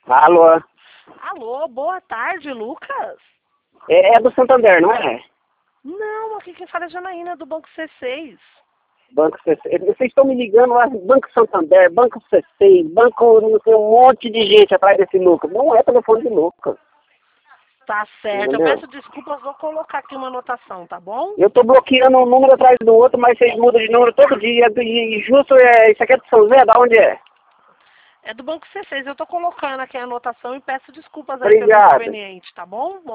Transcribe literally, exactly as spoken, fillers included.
Alô? Alô, boa tarde, Lucas. É, é do Santander, não é? Não, aqui quem fala é Janaína, do Banco C seis. Banco C seis. Vocês estão me ligando lá, Banco Santander, Banco C seis, Banco, não sei, um monte de gente atrás desse Lucas. Não é telefone de Lucas. Tá certo, Entendeu? eu peço desculpas, vou colocar aqui uma anotação, tá bom? Eu tô bloqueando um número atrás do outro, mas vocês mudam de número todo dia. E e justo, é, isso aqui é do São Zé, da onde é? É do Banco C seis, eu tô colocando aqui a anotação e peço desculpas aí pelo Obrigado. inconveniente, tá bom?